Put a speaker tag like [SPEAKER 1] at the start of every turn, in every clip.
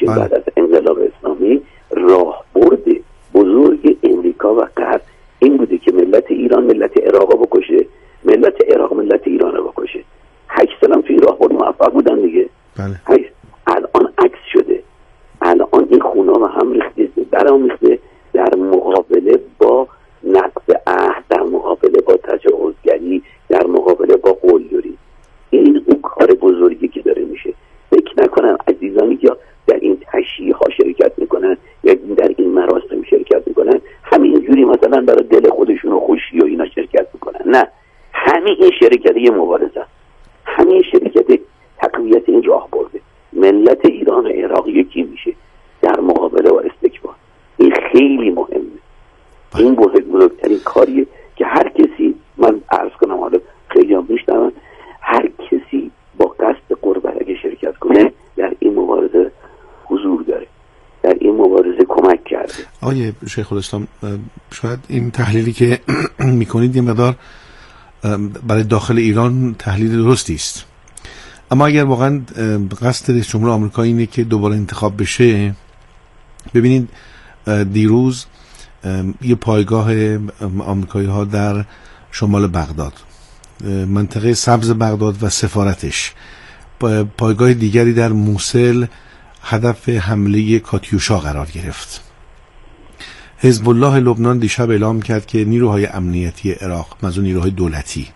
[SPEAKER 1] که بعد از انقلاب اسلامی راهبرد بزرگ امریکا و غرب این بوده که ملت ایران ملت عراق بکشه، ملت عراق ملت ایران رو بکشه. 8 سال هم توی راهبرد موفق بودن دیگه.
[SPEAKER 2] بله.
[SPEAKER 1] الان عکس شده، الان این خونا رو هم ریخته، درام ریخته در مقابله با نقض عهد، در مقابله با تجاوزگری، در مقابله با قلدری. این اون کار بزرگی که داره میشه. فکر نکنم عزیزانی که در این تشییع ها شرکت میکنن یا در این مراسم شرکت میکنن همینجوری مثلا برای دل خودشون و خوشی و اینا شرکت میکنن. نه، همین این شرکت یه مبارزه، همین شرکت تقویت این راه برده. ملت ایران و عراق یکی میشه در مقابله با استکبار. این خیلی مهمه. این بزرگترین کاریه که هر کسی، من عرض کنم حالا خیلی هم میشنون، هر کسی با قصد قربت اگه شرکت کنه در این مبارزه حضور داره، در این مبارزه کمک کرده.
[SPEAKER 2] آقای شیخ الاسلام، شاید این تحلیلی که میکنید یه مقدار برای داخل ایران تحلیل درستی است، اما اگر واقعا قصد رئیس جمهور آمریکا اینه که دوباره انتخاب بشه، ببینید دیروز یه پایگاه آمریکایی ها در شمال بغداد، منطقه سبز بغداد و سفارتش، پایگاه دیگری در موصل هدف حمله کاتیوشا قرار گرفت. حزب الله لبنان دیشب اعلام کرد که نیروهای امنیتی عراق، منظور نیروهای دولتی،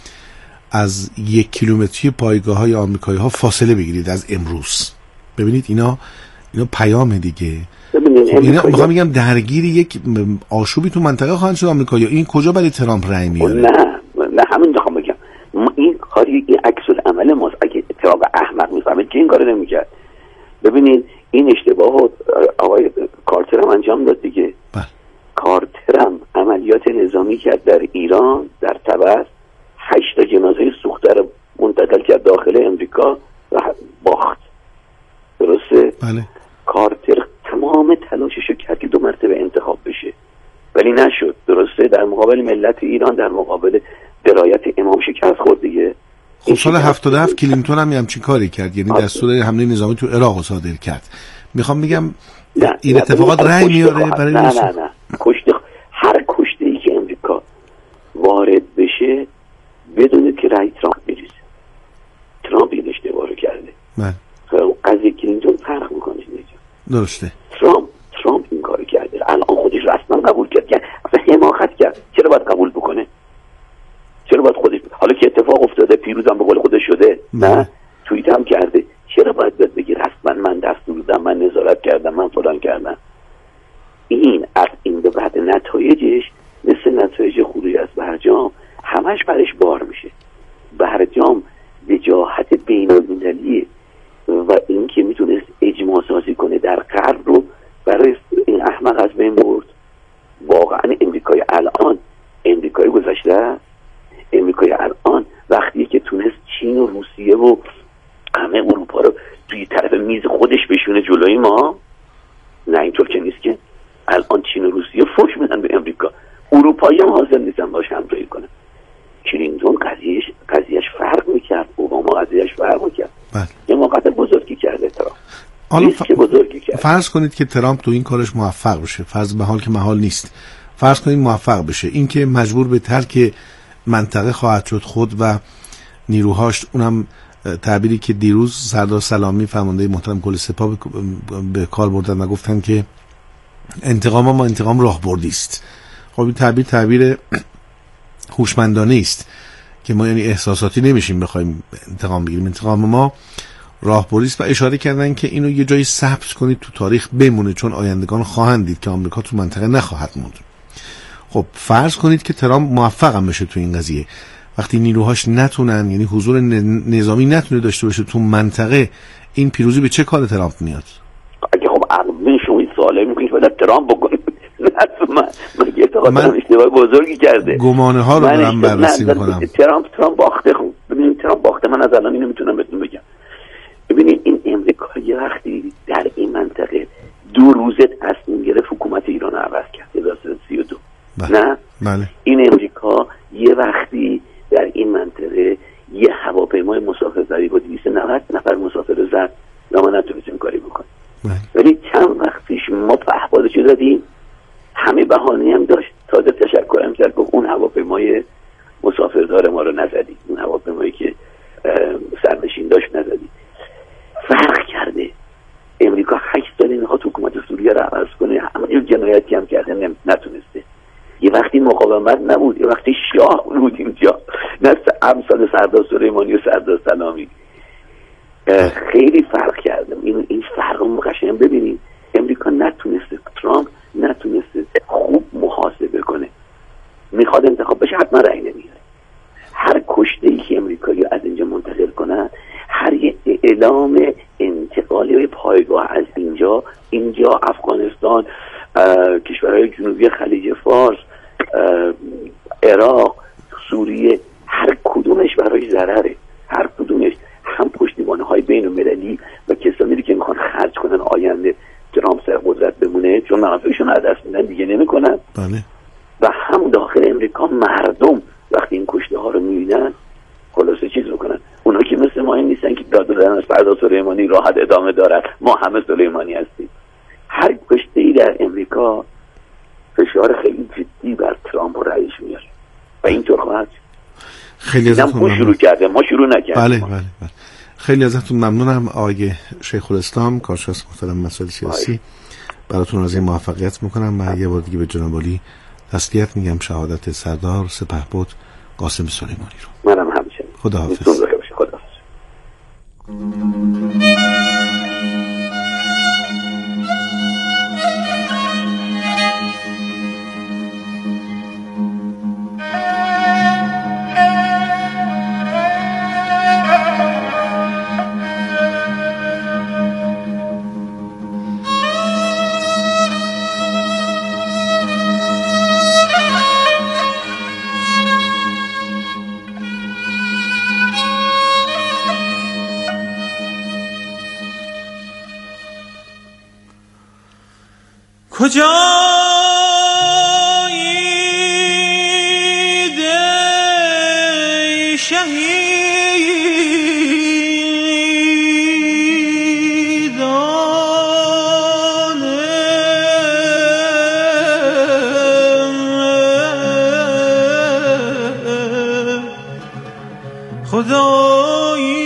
[SPEAKER 2] از 1 کیلومتری پایگاه‌های آمریکایی ها فاصله بگیرید از امروز. ببینید اینا پیام دیگه. اینا میخوام بگم درگیری یک آشوبی تو منطقه خواهند شد آمریکایی‌ها. این کجا برای ترامپ رأی میاره؟
[SPEAKER 1] نه همین میخوام بگم، این کاری این عکس العمل ماست. اگه ترامپ احمق میفهمه که این کارو نمیکرد. ببینید این اشتباهات آقای کارتر هم انجام داد دیگه. کارتر هم عملیات نظامی کرد در ایران، در تبس 8 جنازه سوخته رو منتقل کرد داخل امریکا و باخت. درسته؟
[SPEAKER 2] بله.
[SPEAKER 1] کارتر تمام تلاششو کرد که 2 مرتبه انتخاب بشه ولی نشد. درسته؟ در مقابل ملت ایران، در مقابل درایت امام شکست خورد دیگه.
[SPEAKER 2] خب سال 77 کلینتون هم همچین کاری کرد، یعنی دستور حمله نظامی تو عراق صادر کرد. میخوام بگم این اتفاقات رأی میاره برای
[SPEAKER 1] نه هر کشته‌ای که امریکا وارد بشه بدونید که رأی ترامپ میریزه. ترامپ این اشتباه رو کرده.
[SPEAKER 2] من
[SPEAKER 1] قضیه کلینتون فرق میکنه.
[SPEAKER 2] درسته.
[SPEAKER 1] ترامپ این کارو کرده، الان خودش رسما قبول کرد، اصلا حماقت کرد. چرا باید قبول بکنه؟ چرا باید خودش حالا که اتفاق افتاده، پیروزم به قول خودش شده، نه توییت هم کرده، چرا باید بگه رسما من دستور دادم، من نظارت کردم، من فلان کردم؟ این از این به بعد نتایجش مثل نتایج خروجی از برجام همش برش بار میشه. برجام وجاهت بین‌المللیه و این که میتونست اجماع سازی کنه در غرب رو برای این احمق از بین برد. واقعا امریکای الان، امریکای گذشته، امریکای الان وقتی که تونست چین و روسیه و همه اروپا رو توی طرف میز خودش بشونه جلوی ما، نه اینطور که نیست که الان چین و روسیه فوش میدن به امریکا، اروپایی هم حاضر نیستن باش همراهی کنن. کلینتون قضیهش فرق میکرد، اوباما قضیهش فرق میکرد. یه موقعیت بزرگی کرده ترامپ.
[SPEAKER 2] حالا فرض کنید که ترامپ تو این کارش موفق بشه، فرض به حال که محال نیست، فرض کنید موفق بشه، این که مجبور به ترک منطقه خواهد شد خود و نیروهاش، اونم تعبیری که دیروز سردار سلامی فرمانده محترم کل سپاه به کار بردن و گفتن که انتقام انتقام راهبردی است. خب این تعبیر هوشمندانه است که ما یعنی احساساتی نمیشیم بخوایم انتقام بگیریم، انتقام ما راهبردی است و اشاره کردن که اینو یه جایی ثبت کنید تو تاریخ بمونه، چون آیندگان خواهند دید که آمریکا تو منطقه نخواهد موند. خب فرض کنید که ترامپ موفق هم بشه تو این قضیه، وقتی نیروهاش نتونن، یعنی حضور نظامی نتونه داشته باشه تو منطقه، این پیروزی به چه کار ترامپ میاد؟
[SPEAKER 1] اگه خب عقل شما سوالی میکنید باید ترامپ بکنه. من اشتباه بزرگی کرده،
[SPEAKER 2] گمانه ها رو دارم بررسی میکنم.
[SPEAKER 1] ترامپ باخته. خب ببینید ترامپ باخته، من از الان اینو میتونم بهتون بگم. ببینید این امریکا یه وقتی در این منطقه 2 روزه تصمیم گرفت حکومت ایران رو عوض کرد 1332. نه
[SPEAKER 2] بله.
[SPEAKER 1] این امریکا یه وقتی در این منطقه یه هواپیمای مسافربری با 290 نفر مسافر زد و ما نتونستیم کاری بکنیم. ولی چند وقت پیش ما پهپادشو دادیم، همه بهانه هم داشت، تازه تشکرم کرد گفت اون هواپیمای مسافردار ما رو نزدی، اون هواپیمایی که سرنشین داشت نزدی. فرق کرده. امریکا 8 سال میخواد حکومت سوریه رو عوض کنه، همه جنایتی هم کرده نتونسته. یه وقتی مقاومت نبود، یه وقتی شاه بود اینجا، نه امثال سردار سلیمانی و سردار سلامی. خیلی فرق کرده. این فرق رو قشنگ ببینید. امریکا نتونسته، ترامپ نتونسته خوب محاسبه کنه. میخواد انتخاب بشه حتما رأی نمیاره. هر کشته‌ای که امریکایی از اینجا منتقل کنن، هر یه اعلام انتقالی پایگاه از اینجا افغانستان، کشورهای جنوبی خلیج فارس، عراق، سوریه، هر کدومش برای ضرره. هر کدومش هم پشتیبانی‌های بین‌المللی و کسانی که میخوان خرج کنن آینده ترامپ سر قدرت بمونه، چون منافعشون رو از دست میدن دیگه نمیکنن.
[SPEAKER 2] بله.
[SPEAKER 1] و هم داخل امریکا مردم وقتی این کشته ها رو میبینن خلاصه چیز میکنن. اونا که مثل ما این نیستن که داد دادن از سردار سلیمانی راحت ادامه دارد، ما همه سلیمانی هستیم. هر کشته‌ای در امریکا فشار خیلی جدی بر ترامپ و رئیس میاره و اینطور خواهد.
[SPEAKER 2] خیلی ازتون ممنونم.
[SPEAKER 1] شروع کرده، ما شروع نکردیم.
[SPEAKER 2] بله. خیلی ازتون ممنونم آقای شیخ الاسلام، کارشناس محترم مسائل سیاسی. براتون از این موفقیت میکنم و یه بار دیگه به جناب عالی تسلیت میگم شهادت سردار سپهبد قاسم سلیمانی رو.
[SPEAKER 1] منم همچنین.
[SPEAKER 2] خداحافظ.
[SPEAKER 3] کجایی ای شهیدان خدایی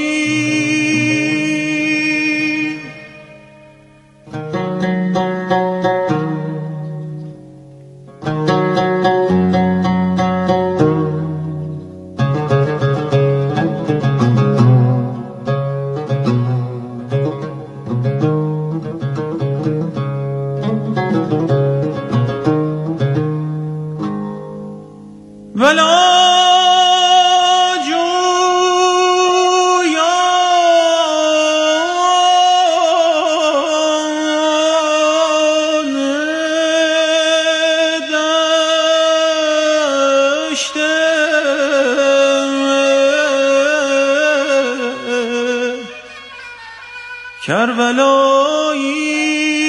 [SPEAKER 3] کربلایی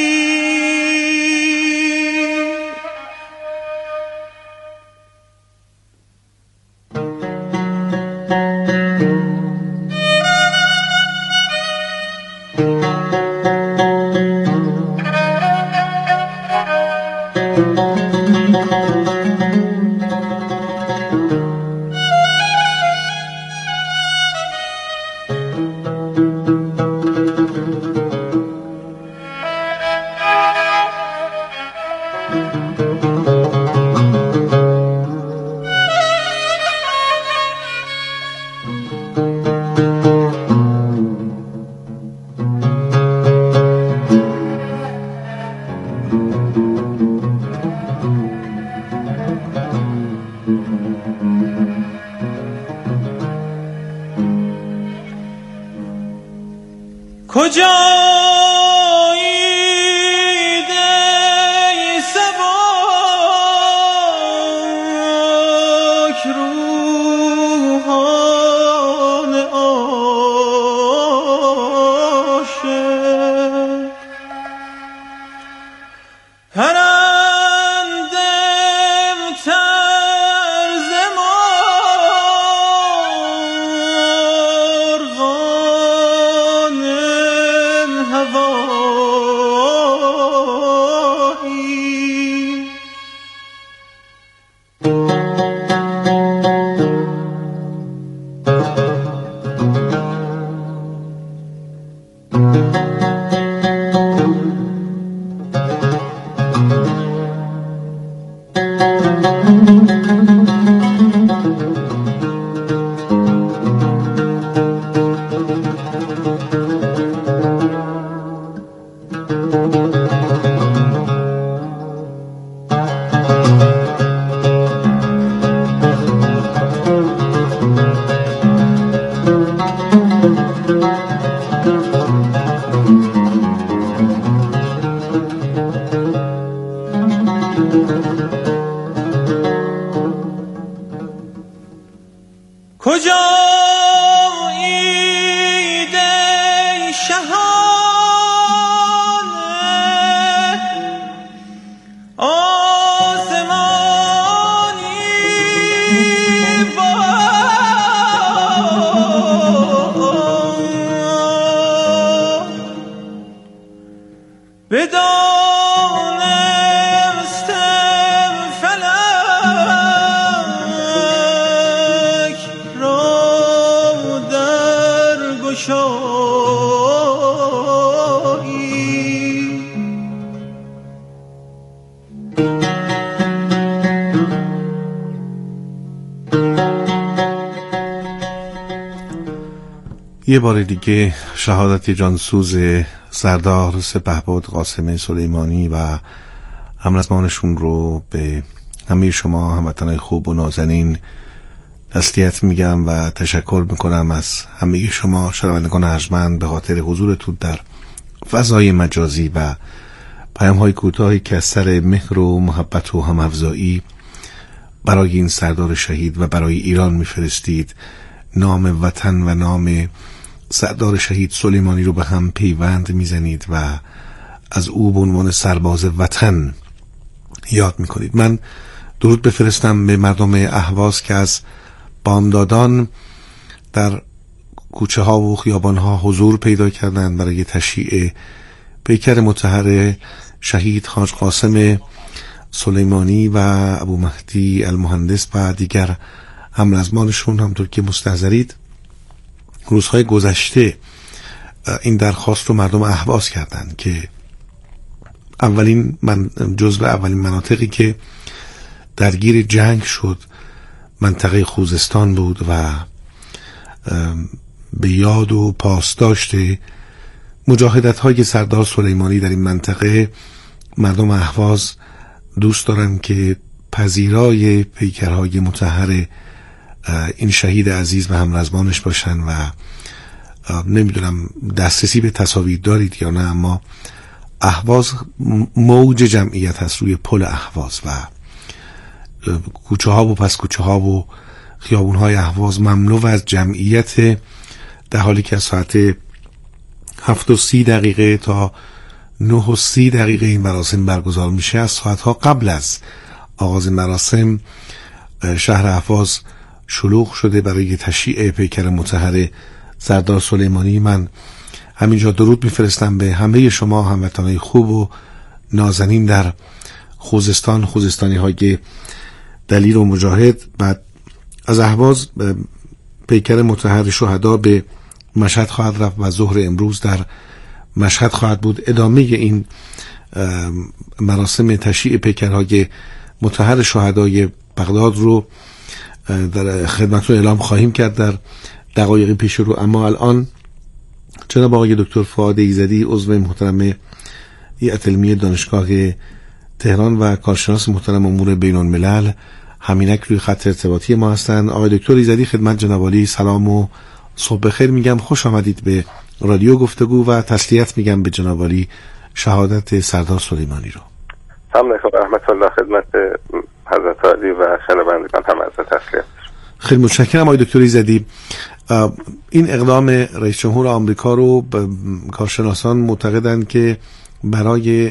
[SPEAKER 3] کجایی ای سبک روحان عاشق پرندم طرز مرغان هوا
[SPEAKER 2] یه بار دیگه شهادت جانسوز سردار سپهبد قاسم سلیمانی و همرزمانشون رو به همه شما هموطنان خوب و نازنین تسلیت میگم و تشکر میکنم از همه شما شنوندگان ارجمند به خاطر حضورتون در فضای مجازی و پیام‌های کوتاهی که از سر مهر و محبت و هم‌افزایی برای این سردار شهید و برای ایران میفرستید. نام وطن و نام سردار شهید سلیمانی رو به هم پیوند میزنید و از او به عنوان سرباز وطن یاد میکنید. من درود بفرستم به مردم اهواز که از بامدادان در کوچه ها و خیابان ها حضور پیدا کردند برای تشییع پیکر مطهر شهید حاج قاسم سلیمانی و ابو مهدی المهندس و دیگر همرزمانشون. همطور که مستحضرید روزهای گذشته این درخواست رو مردم اهواز کردند که جزو اولین مناطقی که درگیر جنگ شد منطقه خوزستان بود و به یاد و پاسداشت مجاهدت های سردار سلیمانی در این منطقه مردم اهواز دوست دارن که پذیرای پیکرهای مطهر این شهید عزیز و همرزمانش باشن و نمیدونم دسترسی به تصاویر دارید یا نه، اما اهواز موج جمعیت هست روی پل اهواز و کوچه ها و پس کوچه ها و خیابون های اهواز مملو از جمعیت، در حالی که از ساعت 7:30 تا 9:30 این مراسم برگزار میشه. از ساعتها قبل از آغاز مراسم شهر اهواز شلوغ شده برای تشییع پیکر مطهر سردار سلیمانی. من همینجا درود میفرستم به همه شما هموطنان خوب و نازنین در خوزستانی های دلیر و مجاهد. بعد از اهواز پیکر مطهر شهدا به مشهد خواهد رفت و ظهر امروز در مشهد خواهد بود. ادامه این مراسم تشییع پیکرهای مطهر شهدای بغداد رو در خدمتتون اعلام خواهیم کرد در دقایق پیش رو. اما الان جناب آقای دکتر فؤاد ایزدی عضو محترم هیئت علمی دانشگاه تهران و کارشناس محترم امور بین الملل همینک روی خط ارتباطی ما هستند. آقای دکتر ایزدی خدمت جناب عالی سلام و صبح بخیر میگم، خوش آمدید به رادیو گفتگو و تسلیت میگم به جناب عالی شهادت سردار سلیمانی رو.
[SPEAKER 4] سلام علیکم و رحمت الله خدمت حضرت عالی و شنوندگان هم از تسلیت.
[SPEAKER 2] خیلی متشکرم آقای دکتر ایزدی. این اقدام رئیس جمهور آمریکا رو کارشناسان معتقدند که برای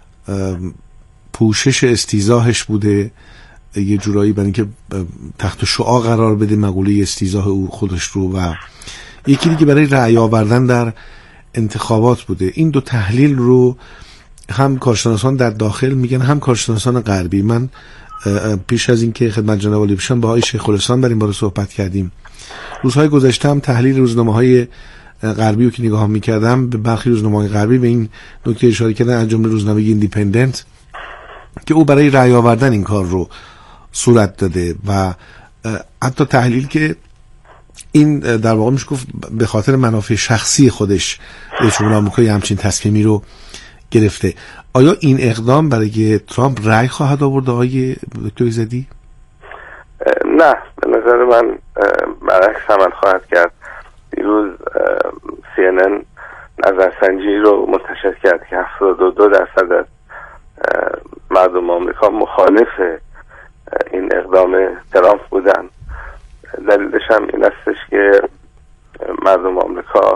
[SPEAKER 2] پوشش استیضاحش بوده، یه جورایی برای اینکه تحت شعاع قرار بده مقوله استیضاح او خودش رو، و یکی دیگه برای رأی آوردن در انتخابات بوده. این دو تحلیل رو هم کارشناسان در داخل میگن هم کارشناسان غربی. من پیش از اینکه خدمت جناب عالی بشم با آقای شیخ الاسلام در این باره صحبت کردیم. روزهای گذشته هم تحلیل روزنامه‌های غربی رو که نگاه می‌کردم، به برخی روزنامه‌های غربی به این نکته اشاره کردن، از جمله روزنامه ایندیپندنت، که او برای رأی آوردن این کار رو صورت داده و حتی تحلیل که این در واقع میشه گفت به خاطر منافع شخصی خودش رئیس جمهور آمریکا همچین تصمیمی رو گرفته. آیا این اقدام برای ترامپ رأی خواهد آورد آقای دکتر ایزدی؟
[SPEAKER 4] نه، به نظر من برعکس عمل خواهد کرد. دیروز CNN نظرسنجی رو منتشر کرد که 72% از مردم آمریکا مخالف این اقدام ترامپ بودن. دلیلش هم این استش که مردم آمریکا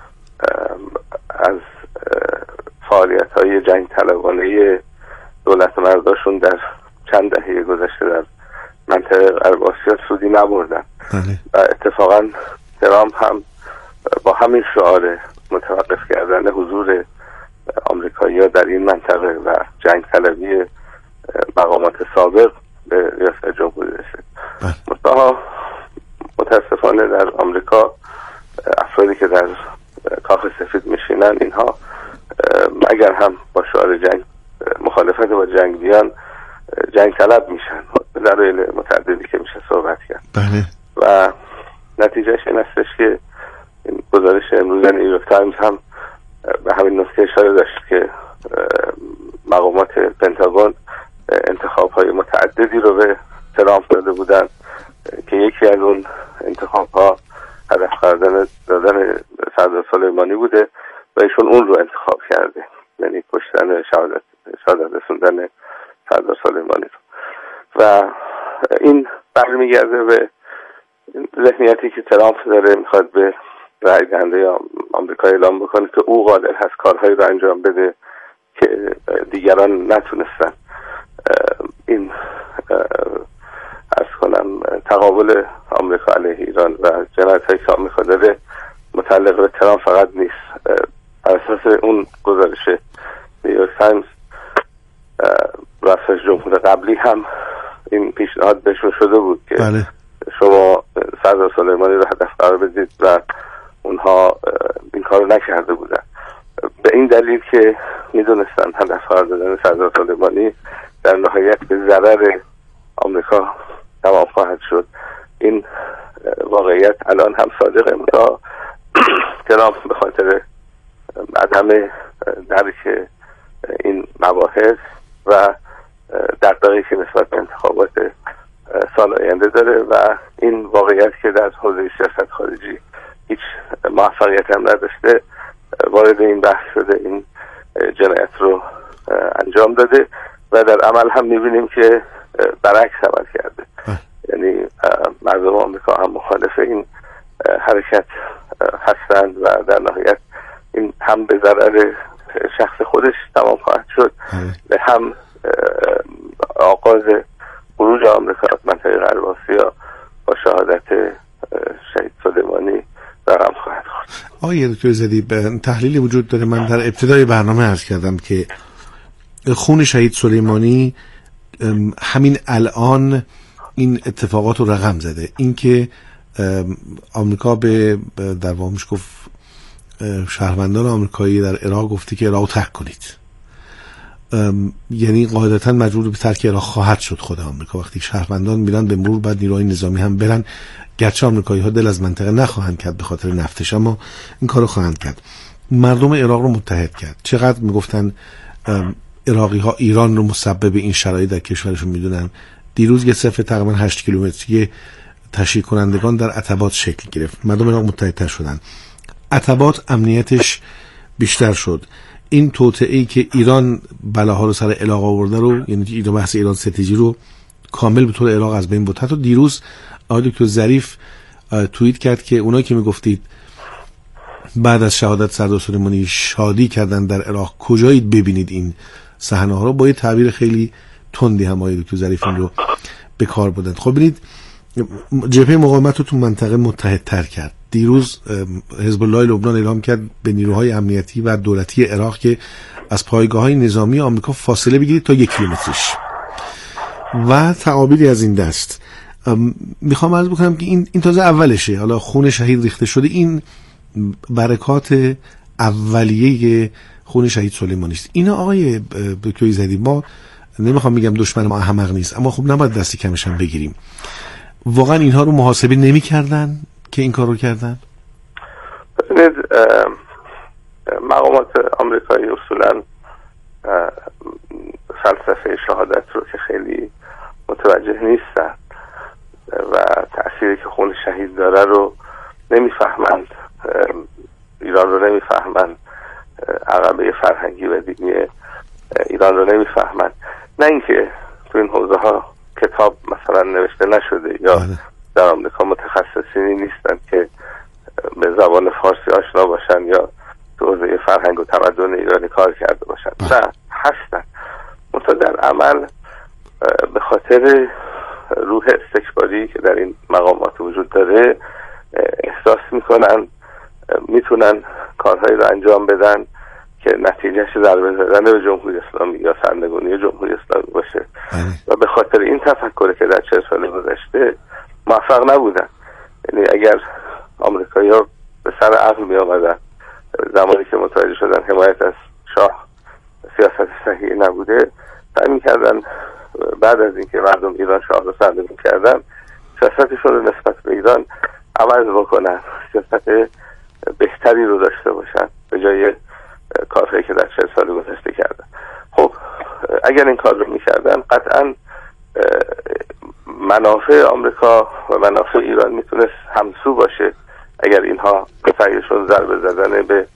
[SPEAKER 4] از فعالیت‌های جنگ طلبانه دولت مرداشون در چند دهه گذشته در منطقه غرب آسیا سودی نبردن و اتفاقا ترامپ هم با همین شعار متوقف کردن حضور آمریکایی‌ها در این منطقه و جنگ طلبی مقامات سابق به ریاست جمهوری رسید. متاسفانه در آمریکا افرادی که در کاخ سفید میشینن، اینها اگر هم با شعار جنگ مخالفت با جنگ بیان، جنگ طلب میشن. دلایل متعددی که میشه صحبت کرد.
[SPEAKER 2] بله.
[SPEAKER 4] و نتیجهش این استش که این گزارش امروز نیویورک تایمز هم به همین نکته اشاره داشت که مقامات پنتاگون انتخاب‌های متعددی رو به ترامپ داده بودن که یکی از اون انتخاب‌ها هدف قرار دادن سردار سلیمانی بوده و ایشون اون رو انتخاب کرده، یعنی کشتن شهادت رسوندن سردار سلیمانی رو. و این برمیگرده به ذهنیتی که ترامپ داره، میخواد به رای دهنده آمریکا اعلام بکنه که او قادر هست کارهایی رو انجام بده که دیگران نتونستن. این عرض کنم تقابل آمریکا علیه ایران و جنایت‌هایی که آمریکا داره متعلق به ترامپ فقط نیست. بر اساس اون گزارش نیویورک تایمز، رئیس جمهور قبلی هم این پیشنهاد بهشون شده بود که
[SPEAKER 2] بله.
[SPEAKER 4] شما سردار سلیمانی رو هدف قرار بدید و اونها این کار رو نکرده بودن، به این دلیل که میدونستن هدف قرار دادن سردار سلیمانی در نهایت به ضرر آمریکا تمام خواهد شد. این واقعیت الان هم صادقه، تا ترامپ به خاطر عدم درک این مباحث و دغدغه‌ای که نسبت به انتخابات سال آینده داره و این واقعیت که در حوزه سیاست خارجی هیچ موفقیت هم نداشته، وارد این بحث شده، این جنایت رو انجام داده و در عمل هم میبینیم که برعکس عمل کرده. یعنی مردم آمریکا هم مخالف این حرکت هستند و در نهایت این هم به ضرر شخص خودش تمام خواهد شد، هم آغاز خروج آمریکا از منطقه غرب آسیا با شهادت شهید سلیمانی رقم خواهد خورد.
[SPEAKER 2] آقای دکتر ایزدی، تحلیلی وجود داره، من در ابتدای برنامه عرض کردم که خون شهید سلیمانی همین الان این اتفاقات رو رقم زده. اینکه آمریکا به در واقع میشه گفت شهروندان آمریکایی در عراق گفته که عراق ترک کنید، یعنی قاعدتا مجبور به ترک عراق خواهد شد خود آمریکا. وقتی شهروندان میرن به مرور بعد نیروهای نظامی هم برن، گرچه آمریکایی ها دل از منطقه نخواهند کرد به خاطر نفتش، اما این کارو خواهند کرد. مردم عراق رو متحد کرد. چقدر میگفتن عراقی ها ایران رو مسبب این شرایط در کشورشون میدونن. دیروز یه صف تقریبا 8 کیلومتری تشییع کنندگان در عتبات شکل گرفت. مردم عراق متحدتر شدن. عتبات امنیتش بیشتر شد. این توطئه‌ای که ایران بلاها رو سر عراق آورده رو، یعنی ایران بحث ایران ستیجی رو کامل به طور عراق از بین برد. حتی دیروز آقای دکتر ظریف توییت کرد که اونایی که میگفتید بعد از شهادت سردار سلیمانی شادی کردن در عراق، کجایید ببینید این صحنه ها رو. با یه تعبیر خیلی تندی هم آقای دکتر ظریف این رو به کار بردن. خب ببینید جبهه مقاومت رو تو منطقه متحدتر کرد. دیروز حزب الله لبنان اعلام کرد به نیروهای امنیتی و دولتی عراق که از پایگاه‌های نظامی آمریکا فاصله بگیرید تا 1 کیلومترش و تعابیری از این دست. میخوام عرض بکنم که این تازه اولشه. حالا خون شهید ریخته شده، این برکات اولیه خون شهید سلیمانی است. اینا آقای دکتر ایزدی، ما نمیخوام میگم دشمن ما احمق نیست، اما خب نباید دستی کمش هم بگیریم. واقعا اینها رو محاسبه نمی‌کردن که این کار رو کردن؟
[SPEAKER 4] ببینید، مقامات آمریکایی اصولا فلسفه شهادت رو که خیلی متوجه نیستن و تأثیری که خون شهید داره رو نمیفهمند، ایران رو نمیفهمند، عقبه فرهنگی و دینی ایران رو نمیفهمند. نه اینکه تو این حوزه ها کتاب مثلا نوشته نشده یا در آمریکا متخصصینی نیستن که به زبان فارسی آشنا باشن یا تو حوزه فرهنگ و تمدن ایرانی کار کرده باشن. نه، هستن، منتها در عمل به خاطر روح استکباری که در این مقامات وجود داره احساس میکنن میتونن کارهایی رو انجام بدن که نتیجهش ضربه زدن به جمهوری اسلامی یا سرنگونی جمهوری اسلامی باشه و به خاطر این تفکر که در 40 سال گذشته موفق نبودن. یعنی اگر آمریکایی‌ها به سر عقل می آمدن زمانی که متوجه شدن حمایت از شاه سیاست صحیح نبوده، سعی می‌کردن بعد از اینکه مردم ایران شاه رو سرنگون کردن سیاستشون رو نسبت به ایران عوض بکنن، سیاست بهتری رو داشته باشن به جای کارهایی که در 40 سال گذشته کردن. خب اگر این کار رو میکردن قطعا منافع آمریکا و منافع ایران میتونست همسو باشه اگر اینها سعیشون ضربه زدن به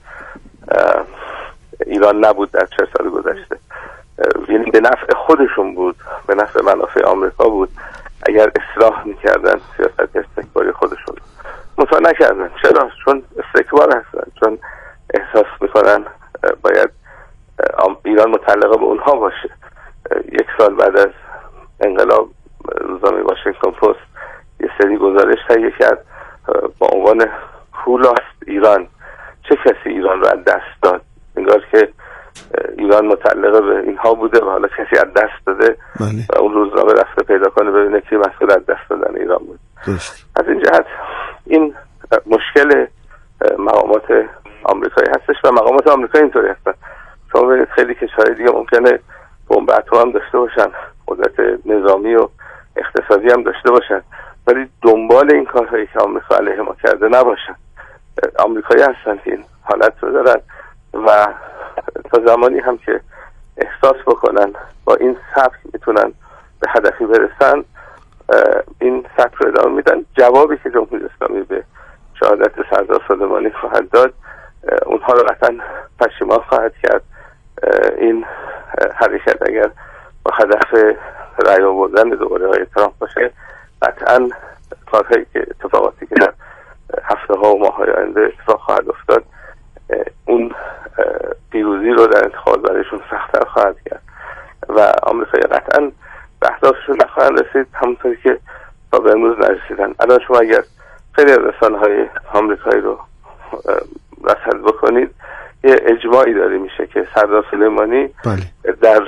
[SPEAKER 4] ایران نبود در 40 سال گذشته. یعنی به نفع خودشون بود، به نفع منافع آمریکا بود اگر اصلاح میکردن سیاست استکباری خودشون. مطمئن نکردن. چرا؟ چون استکبار هستن، چون احساس میکنن باید ایران متعلقه به اونها باشه. 1 سال بعد از انقلاب روزنامه واشنگتن پست یه سری گزارش تهیه کرد با عنوان Who lost ایران، چه کسی ایران رو از دست داد، انگار که ایران متعلقه به اینها بوده و حالا کسی از دست داده و اون روزنامه رفته پیدا کنه ببینه کی مسئول از دست دادن ایران بود. از این جهت این مشکل مقامات آمریکایی هستش و مقامات آمریکایی اینطوری هستن. شما ببینید خیلی کشورهای دیگه ممکنه بمب اتم هم داشته باشن، قدرت نظامی و اقتصادی هم داشته باشن، ولی دنبال این کارهایی که آمریکا علیه ما کرده نباشن. آمریکایی هستن که این حالت رو دارن و تا زمانی هم که احساس بکنن با این سبک میتونن به هدفی برسن این سبک رو ادامه میدن. جوابی که جمهوری اسلامی به شهادت سردار سلیمانی خواهد داد اونها رو قطعا پشیمان خواهد کرد. این حرکت اگر با هدف رأی آوردن دوباره های ترامپ باشه قطعا کارهایی که اتفاقاتی که در هفته ها و ماه های آینده اتفاق خواهد افتاد اون پیروزی رو در انتخابات برایشون سخت‌تر خواهد کرد و آمریکایی قطعا به اهدافشون نخواهند رسید همونطوری که تا به امروز نرسیدن. الان شما اگر خیلی از رسانه‌های آمریکایی رو رصد بکنید یه اجماعی داره میشه که سردار سلیمانی در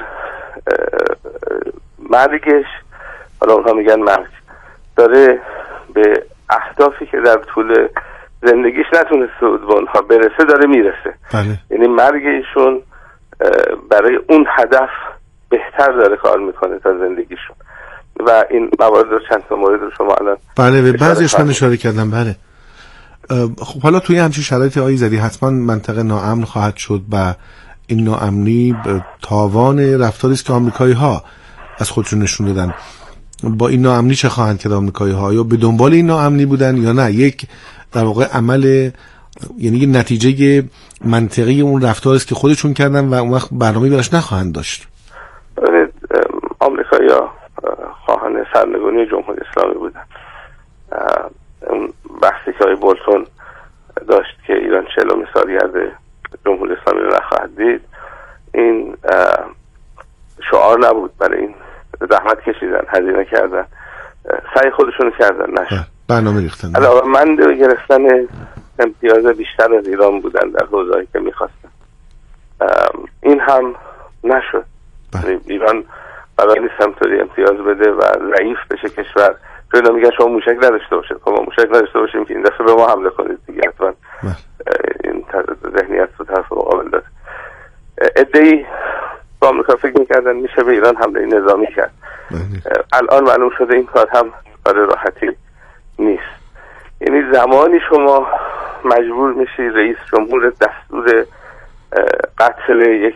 [SPEAKER 4] مرگش، حالا اونها میگن مرگ، داره به اهدافی که در طول زندگیش نتونسته بود به اونها برسه داره میرسه. یعنی مرگ ایشون برای اون هدف بهتر داره کار میکنه تا زندگیشون و این موارد رو چند تا مورد رو شما الان
[SPEAKER 2] به بعضیش من اشاره کردم. بله. خب حالا توی همچین شرایط آقای ایزدی حتما منطقه ناامن خواهد شد و این ناامنی تاوان رفتاری است که آمریکایی ها از خودشون نشون دادن. با این ناامنی چه خواهند کرد آمریکایی ها؟ یا به دنبال این ناامنی بودن یا نه یک در واقع عمل، یعنی نتیجه منطقی اون رفتار است که خودشون کردن و اون وقت برنامه‌ای براش نخواهند داشت؟
[SPEAKER 4] آمریکایی ها خواهان سرنگونی جمهوری اسلامی بودن. اون بحثی که آقای بولتون داشت که ایران 40 سالگرد جمهوری اسلامی رو نخواهد دید، این شعار نبود، برای این زحمت کشیدن، هزینه کردن، سعی خودشون کردن، نشد.
[SPEAKER 2] برنامه ریختن.
[SPEAKER 4] علاوه من به گرفتن امتیاز بیشتر از ایران بودن در حوزه‌ای که میخواستن. این هم نشد. ایران قرار نیست همطوری امتیاز بده و ضعیف بشه کشور. اینا میگن شما موشک نداشته باشید، خب ما موشک نداشته باشیم که این دفعه به ما حمله کنید دیگه. حتما این ذهنیت رو طرف مقابل داد. عده‌ای با آمریکا فکر میکردن میشه به ایران حمله نظامی کرد. الان معلوم شده این کار هم کار راحتی نیست. یعنی زمانی شما مجبور میشی رئیس جمهور دستور قتل یک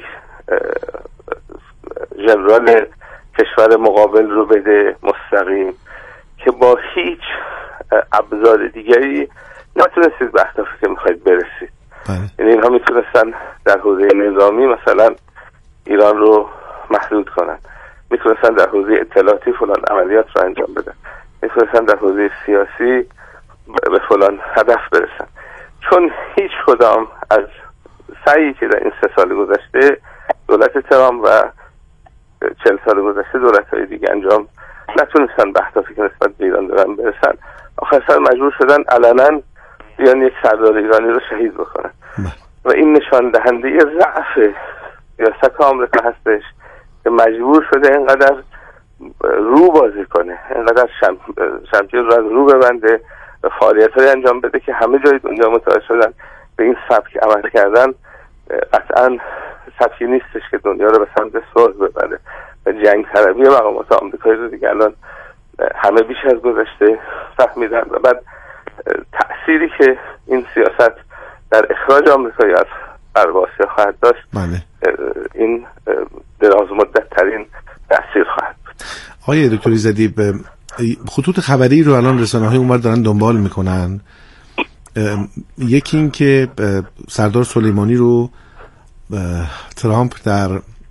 [SPEAKER 4] ژنرال کشور مقابل رو بده مستقیم که با هیچ ابزار دیگری نتونستید به اهدافی که میخواید برسید. یعنی اینها میتونستن در حوزه نظامی مثلا ایران رو محدود کنن، میتونستن در حوزه اطلاعاتی فلان عملیات رو انجام بدن، میتونستن در حوزه سیاسی به فلان هدف برسن. چون هیچ کدام از سعی که در این 3 سال گذشته دولت ترامپ و 40 سال گذشته دولت‌های دیگه انجام نتونستن به اهدافی که نسبت به ایران دارن برسن، آخر سر مجبور شدن علنا بیان یک سردار ایرانی رو شهید بکنن. و این نشان دهنده ضعف سیاست آمریکا هستش که مجبور شده اینقدر رو بازی کنه، اینقدر شمشیر رو از رو ببنده و فعالیت‌های انجام بده که همه جای دنیا متوجه شدن به این سبک عمل کردن قطعاً سبکی نیستش که دنیا رو به سمت صلح ببره و جنگ طلبی مقامات آمریکایی رو دیگه الان همه بیش از گذشته فهمیدن. و بعد تأثیری که این سیاست در اخراج آمریکایی از غرب آسیا خواهد داشت، این دراز مدت ترین تأثیر خواهد بود.
[SPEAKER 2] آقای دکتر ایزدی، خطوط خبری رو الان رسانه‌های اونور دارن دنبال میکنن. یکی این که سردار سلیمانی رو ترامپ در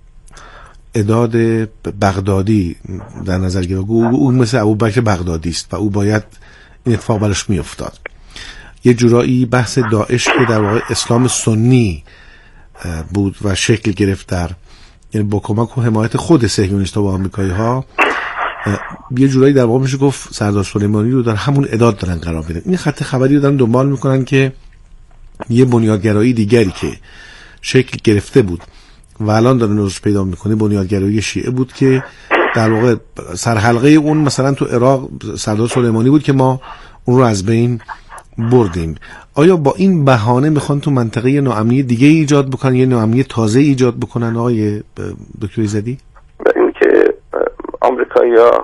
[SPEAKER 2] اعداد بغدادی در نظر گرفت. او مثل ابوبکر بغدادی است و او باید این اتفاق براش میافتاد. یه جورایی بحث داعش که در واقع اسلام سنی بود و شکل گرفت در، یعنی با کمک و حمایت خود صهیونیست‌ها و آمریکایی‌ها، یه جورایی در واقع میشه گفت سردار سلیمانی رو در همون اعداد دارن قرار میدن. این خط خبری رو دارن دنبال میکنن که یه بنیادگرایی دیگری که شکل گرفته بود و الان داره نوش پیدا میکنه بنیادگرایی شیعه بود که در واقع سرحلقه اون مثلا تو عراق سردار سلیمانی بود که ما اون رو از بین بردیم. آیا با این بهانه میخوان تو منطقه ناامنی دیگه ایجاد بکنن، یه ناامنی تازه ایجاد بکنن آقای دکتر ایزدی؟
[SPEAKER 4] این که آمریکایی‌ها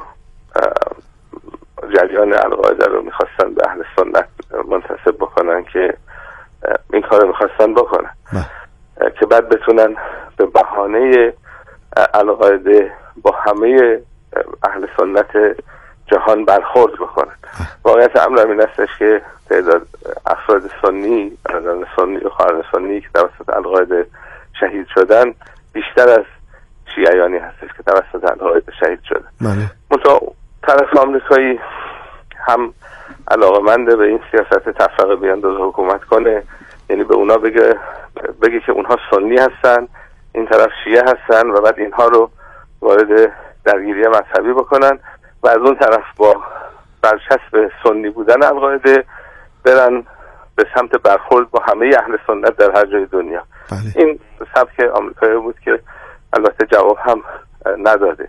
[SPEAKER 4] جریان القاعده رو میخواستن به اهل سنت منتسب بکنن که این کار رو میخواستن بکنن که بعد بتونن به بهانه القاعده با همه اهل سنت جهان برخورد بکنن. واقعیت امر این استش که تعداد افراد سنی، برادران سنی و خواهران سنی که توسط القاعده شهید شدن بیشتر از شیعیانی هستش که توسط القاعده شهید شدن. منتها طرف آمریکایی هم علاقه‌مند به این سیاست تفرقه بیاندازه حکومت کنه، یعنی به اونا بگه که اونها سنی هستن، این طرف شیعه هستن و بعد اینها رو وارد درگیری مذهبی بکنن و از اون طرف با برچسب سنی بودن القاعده برن به سمت برخورد با همه اهل سنت در هر جای دنیا. این سبک آمریکایی بود که البته جواب هم نداده.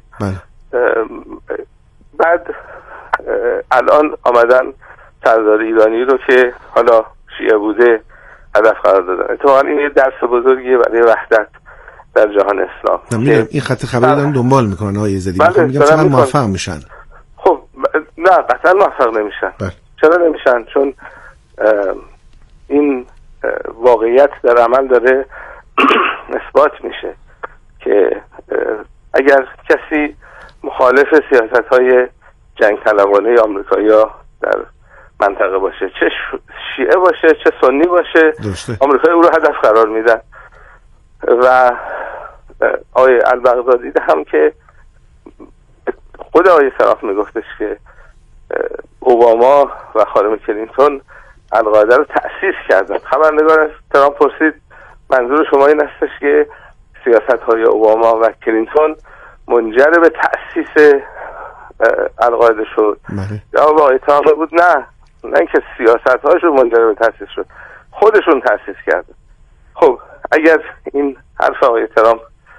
[SPEAKER 4] بعد الان آمدن سردار ایرانی رو که حالا شیعه بوده هدف قرار دادن. اتفاقا این یه درس بزرگیه برای وحدت در جهان اسلام.
[SPEAKER 2] این خط خبری دارن دنبال میکنن آقای ایزدی. میگم چقدر موفق میشن؟
[SPEAKER 4] خب نه قطعا موفق نمیشن. چرا نمیشن؟ چون این واقعیت در عمل داره اثبات میشه که اگر کسی مخالف سیاست‌های جنگ طلبانه آمریکایی‌ها در منطقه باشه، چه شیعه باشه چه سنی باشه، آمریکایی او رو هدف قرار میدن. و آقای البغدادی هم که خود آقای ترامپ میگفتش که اوباما و خانم کلینتون القاعده رو تأسیس کردن. خبرنگار از ترامپ پرسید منظور شما این استش که سیاست های اوباما و کلینتون منجر به تأسیس القاعده شد.
[SPEAKER 2] بله.
[SPEAKER 4] جواب آقای ترامپ بود نه اینکه سیاست هاشون منجر به تاسیس شد، خودشون تاسیس کرده. خب اگر این حرف آقای ترامپ